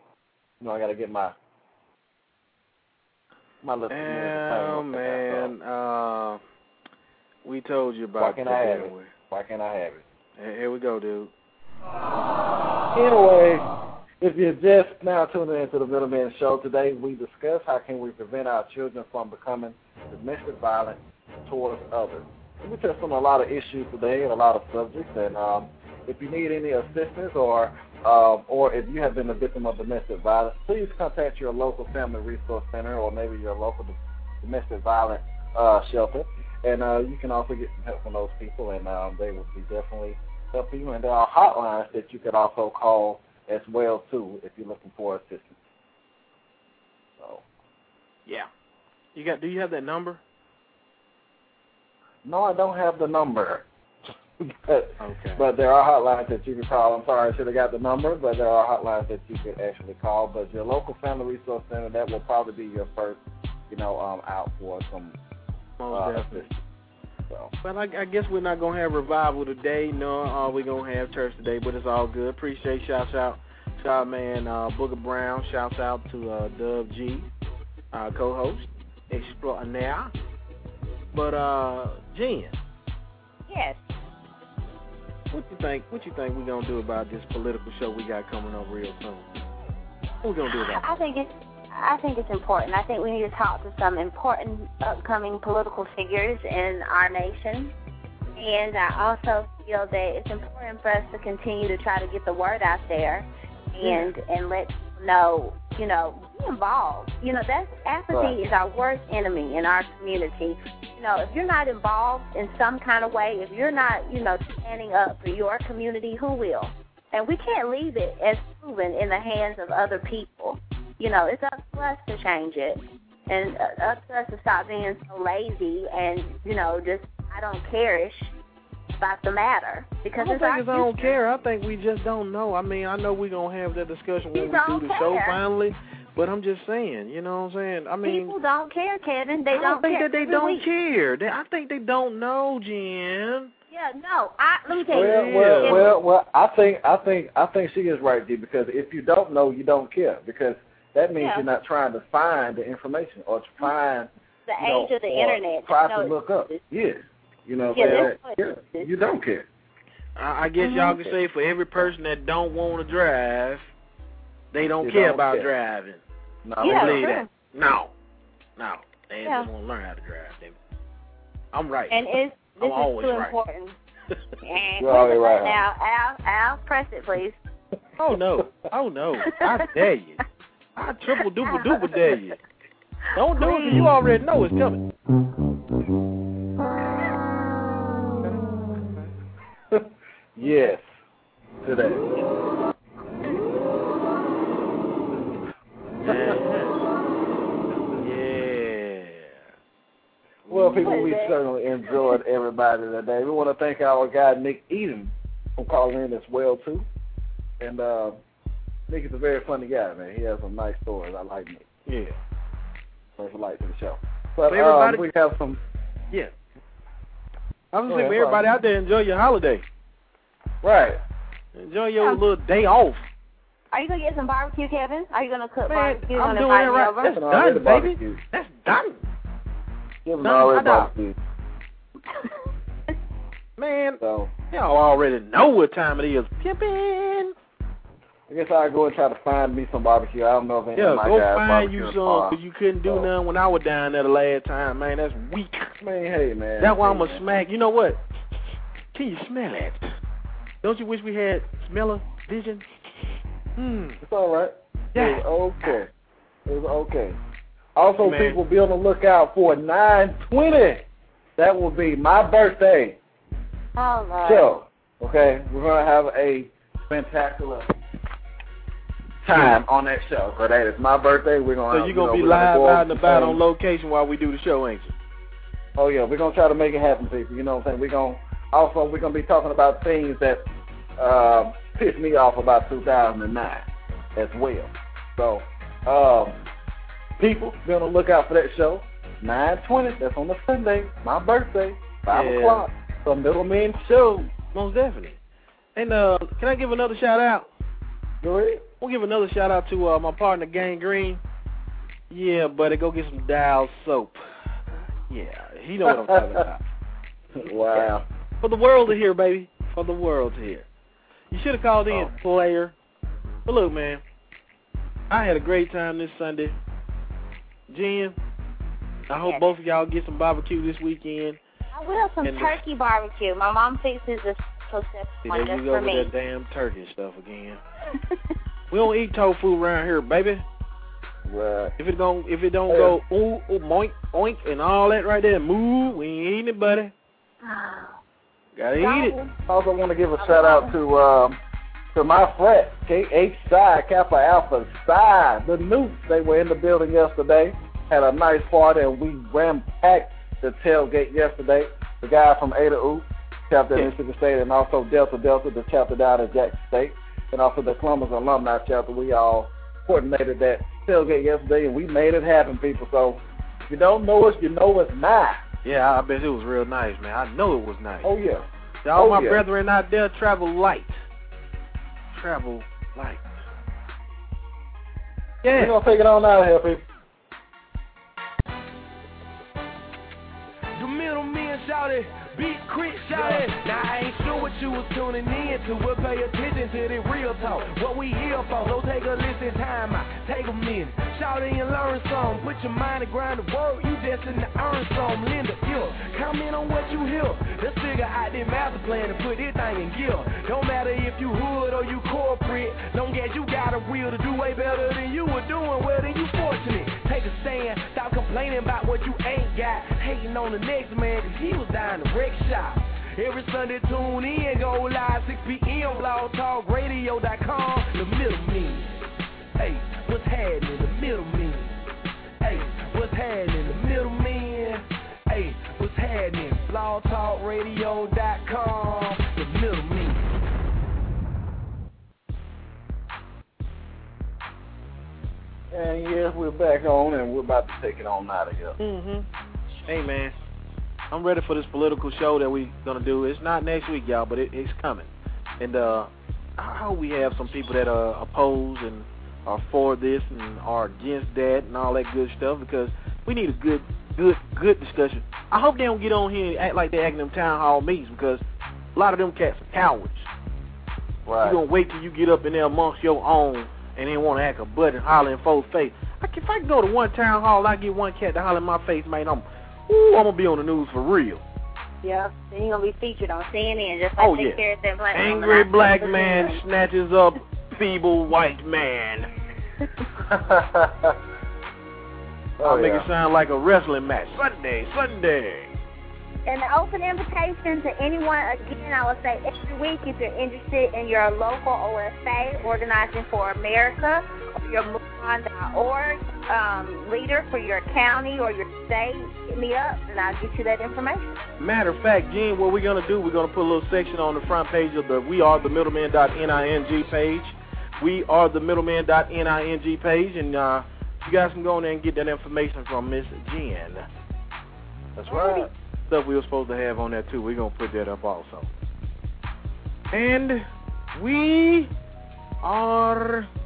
You know, I got to get my listeners. Oh, man. We told you about Why can't I have it? Why can't I have it? Here we go, dude. Anyway, if you're just now tuning into the Middleman Show, today we discuss how can we prevent our children from becoming domestic violent towards others. We touched on a lot of issues today and a lot of subjects, and if you need any assistance or if you have been a victim of domestic violence, please contact your local family resource center or maybe your local domestic violence shelter, and you can also get some help from those people, and they will be definitely helping you. And there are hotlines that you could also call as well too if you're looking for assistance. So, yeah, do you have that number? No, I don't have the number. Okay. But there are hotlines that you can call. I'm sorry I should have got the number, but there are hotlines that you could actually call. But your local family resource center, that will probably be your first, out for some assistance. So. But I guess we're not going to have revival today, nor are we going to have church today, but it's all good. Appreciate shout man Booger Brown. Shouts out to Dub G, our co-host, extraordinaire. But Jen. Yes. What you think we're gonna do about this political show we got coming up real soon? What we gonna do about it? I think I think it's important. I think we need to talk to some important upcoming political figures in our nation. And I also feel that it's important for us to continue to try to get the word out there and let people know, be involved. That's apathy is our worst enemy in our community. If you're not involved in some kind of way, if you're not, standing up for your community, who will? And we can't leave it as proven in the hands of other people. It's up to us to change it, and up to us to stop being so lazy and, just I don't care-ish about the matter. Because I don't think it's I don't care. I think we just don't know. I mean, I know we're going to have that discussion when we do the show finally, but I'm just saying, you know what I'm saying? I mean, people don't care, Kevin. I don't think that they don't care. I think they don't know, Jen. Yeah, no. Let me tell you. Well. I think she is right, G. Because if you don't know, you don't care. Because that means you're not trying to find the information or to find the age of the internet. Try to look up. Yes. You don't care. I guess y'all can say for every person that don't want to drive, they don't care about driving. No, believe that. No. They just want to learn how to drive. I'm right. And this is too right. important. And you're always right. Now, Al, press it, please. Oh no! I dare you. I triple duper dare you. Don't do it because you already know it's coming. Yes, today. Well, people, we certainly enjoyed everybody today. We want to thank our guy, Nick Eden, for calling in as well, too. And Nick is a very funny guy, man. He has some nice stories. I like Nick. Yeah. There's a light to the show. But everybody, we have some... Yeah. I was saying, everybody out there, enjoy your holiday. Right. Enjoy your little day off. Are you going to get some barbecue, Kevin? Are you going to cook barbecue? I'm doing it right. That's done, baby. That's done. Kevin already barbecue. Man, y'all already know what time it is. Pimpin'. I guess I'll go and try to find me some barbecue. I don't know if any of my guys go find barbecue you some, because you couldn't do none when I was down there the last time, man. That's weak. Man, hey, man. That's why I'm going to smack. You know what? Can you smell it? Don't you wish we had smell-o-vision? It's all right. Yeah. It's okay. Also, people, be on the lookout for 9/20. That will be my birthday show. Okay? We're going to have a spectacular time on that show. So that is my birthday. We're going So you're going to be live out and about on location while we do the show, ain't you? Oh, yeah. We're going to try to make it happen, people. You know what I'm saying? We're going to be talking about things that pissed me off about 2009 as well. So, people, be on the lookout for that show. 9/20, that's on the Sunday, my birthday, 5 o'clock, the Middleman Show. Most definitely. And can I give another shout-out? Go ahead. We'll give another shout-out to my partner, Gangrene. Yeah, buddy, go get some Dial soap. Yeah, he know what I'm talking about. Wow. For the world to hear, baby. For the world to hear. You should have called in, player. But look, man, I had a great time this Sunday. Jen, I hope both of y'all get some barbecue this weekend. I will, some turkey barbecue. My mom fixes this one just for me. There you go with that damn turkey stuff again. We don't eat tofu around here, baby. Right. If it don't go ooh, moink, oink, and all that right there, moo, we ain't eating it, buddy. Gotta eat it. I also want to give a shout out to my frat, KH Psi, Kappa Alpha Psi, the Newts. They were in the building yesterday, had a nice party, and we ram-packed the tailgate yesterday. The guy from Ada U, chapter in Mississippi State, and also Delta, the chapter down at Jackson State, and also the Columbus Alumni chapter. We all coordinated that tailgate yesterday, and we made it happen, people. So if you don't know us, you know us now. Yeah, I bet it was real nice, man. I know it was nice. Oh, yeah. To all my brethren out there, travel light. Travel light. Yeah. We're going to take it on out of here, people. The middlemen shout shawty. Big crit, shawty. Now I ain't sure what you was tuning in to, but pay attention to the real talk. What we here for, so take a listen, time out, take a minute. Shawty and learn some, put your mind to grind the work, you destined to earn some. Linda, comment on what you hear. Let's figure out this master plan and put this thing in gear. Don't matter if you hood or you corporate, long as you got a will to do way better than you were doing, well then you fortunate. Take a stand, stop complaining about what you ain't got, hating on the next man, cause he was dying to wreck shop. Every Sunday tune in, go live 6 p.m. blogtalkradio.com. The middleman, hey, what's happening? The middleman, hey, what's happening? The middleman, hey, what's happening? blogtalkradio.com. The middleman. And yes, we're back on, and we're about to take it on out of here. Hey, man. I'm ready for this political show that we're going to do. It's not next week, y'all, but it's coming. And I hope we have some people that are opposed and are for this and are against that and all that good stuff, because we need a good discussion. I hope they don't get on here and act like they act in them town hall meetings, because a lot of them cats are cowards. Right. You're going to wait till you get up in there amongst your own and then want to act a butt and holler in folks' face. If I can go to one town hall, I get one cat to holler in my face, man, I'm going to be on the news for real. Yeah, then you're going to be featured on CNN just like they carried that black Angry black man snatches up feeble white man. I'll make it sound like a wrestling match. Sunday. And the open invitation to anyone, again, I would say every week, if you're interested in your local OSA, Organizing for America, or your MoveOn.org leader for your county or your state, hit me up and I'll get you that information. Matter of fact, Jen, what we're going to do, we're going to put a little section on the front page of the We Are The Middleman.ning page. We Are The Middleman.ning page, and you guys can go in there and get that information from Miss Jen. That's right. Stuff we were supposed to have on there too. We're going to put that up also. And we are